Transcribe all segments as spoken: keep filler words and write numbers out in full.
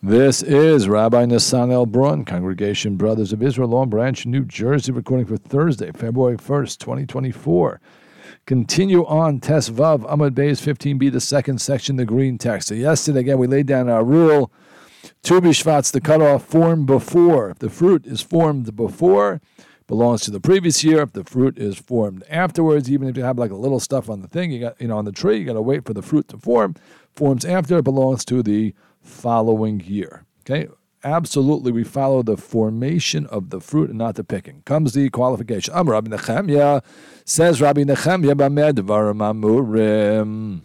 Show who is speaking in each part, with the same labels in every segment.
Speaker 1: This is Rabbi Nassan L. Braun, Congregation Brothers of Israel, Long Branch, New Jersey, recording for Thursday, February first, twenty twenty-four. Continue on Tes Vav, Amud Beis fifteen b, the second section, the green text. So yesterday, again, we laid down our rule. Tu B'Shvat's the cutoff formed before. If the fruit is formed before, belongs to the previous year. If the fruit is formed afterwards, even if you have like a little stuff on the thing, you got, you know, on the tree, you got to wait for the fruit to form. Forms after, it belongs to the following year. Okay? Absolutely, we follow the formation of the fruit and not the picking. Comes the qualification. Am Rabbi Nechemya, says Rabbi Nechemya, B'meh Dvarim Amurim.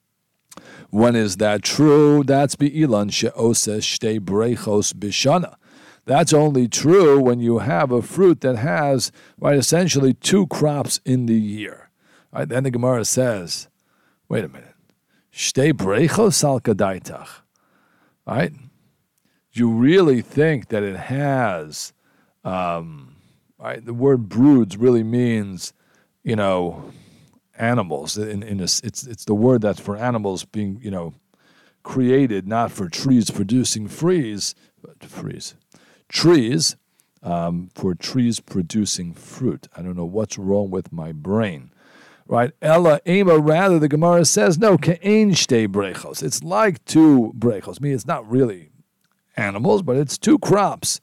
Speaker 1: When is that true? That's Be'ilan she'oses shtei brechos b'shana. That's only true when you have a fruit that has, right, essentially two crops in the year. Right? Then the Gemara says, wait a minute, shtei brechos al kadaitach. Right? You really think that it has, um, right? The word broods really means, you know, animals. In, in a, it's it's the word that's for animals being, you know, created, not for trees producing freeze, but freeze, trees um, for trees producing fruit. I don't know what's wrong with my brain, right? Ella ema, rather the Gemara says no. Ke'ein shtei brechos. It's like two brechos. I mean, it's not really animals, but it's two crops.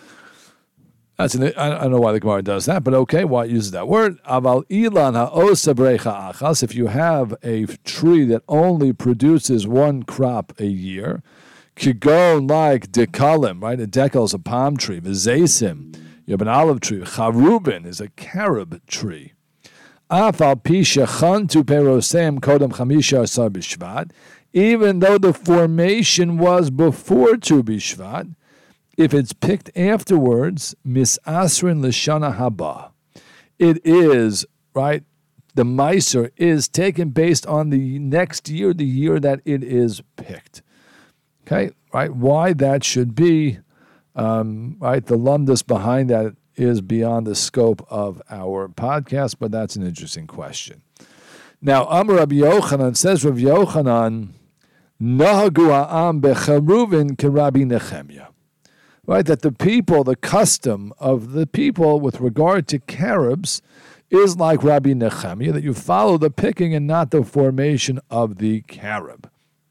Speaker 1: That's an, I don't know why the Gemara does that, but okay, why it uses that word. Aval ilan ha'osa brecha achas. If you have a tree that only produces one crop a year, kigon like dekalim, right? A decal is a palm tree. V'zeisim, you have an olive tree. Charubin is a carob tree. Afal pisha chantu perosem kodam chamisha asar b'shvat. Even though the formation was before Tu B'Shvat, if it's picked afterwards, misasrin l'shana haba, it is, right, the meiser is taken based on the next year, the year that it is picked. Okay, right, why that should be, um, right, the lumdus behind that is beyond the scope of our podcast, but that's an interesting question. Now, Amar Rabbi Yochanan, says Rabbi Yochanan, Nahagu ha'am becharuvin k'Rabbi Nechemya. Right, that the people, the custom of the people with regard to carobs is like Rabbi Nechemya, that you follow the picking and not the formation of the carob.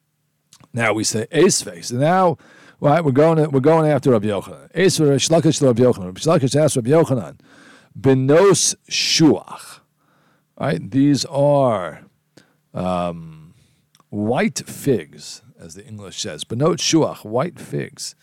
Speaker 1: Now we say esves. Now, right, we're going we're going after Rabbi Yochanan. Esves shlakish to Rabbi Yochanan. Rabbi Shlakish asked Rabbi Yochanan, benos shuach. Right, these are um, white figs, as the English says. Benot shuach, white figs.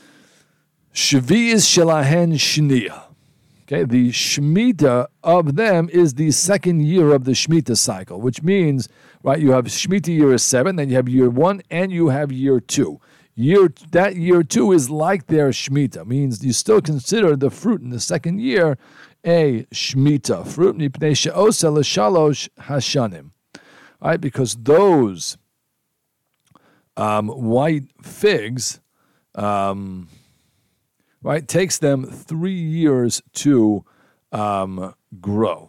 Speaker 1: Shvi'is shelahen shniya. Okay, the Shemitah of them is the second year of the Shemitah cycle, which means, right, you have Shemitah year is seven, then you have year one, and you have year two. Year That year two is like their Shemitah, means you still consider the fruit in the second year a Shemitah fruit, mipnei she'osa l'shalosh hashanim. Right, because those um, white figs, um, right, takes them three years to um, grow.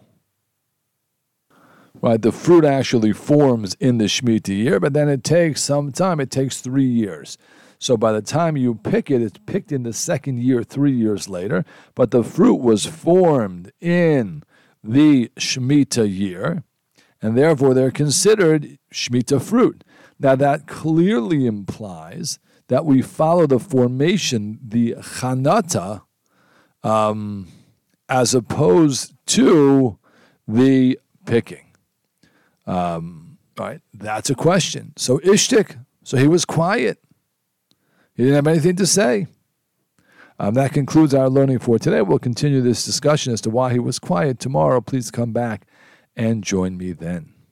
Speaker 1: Right, the fruit actually forms in the Shemitah year, but then it takes some time. It takes three years. So by the time you pick it, it's picked in the second year, three years later, but the fruit was formed in the Shemitah year, and therefore they're considered Shemitah fruit. Now that clearly implies that we follow the formation, the chanata, um, as opposed to the picking. Um, all right, that's a question. So Ishtik, so he was quiet. He didn't have anything to say. Um, that concludes our learning for today. We'll continue this discussion as to why he was quiet tomorrow. Please come back and join me then.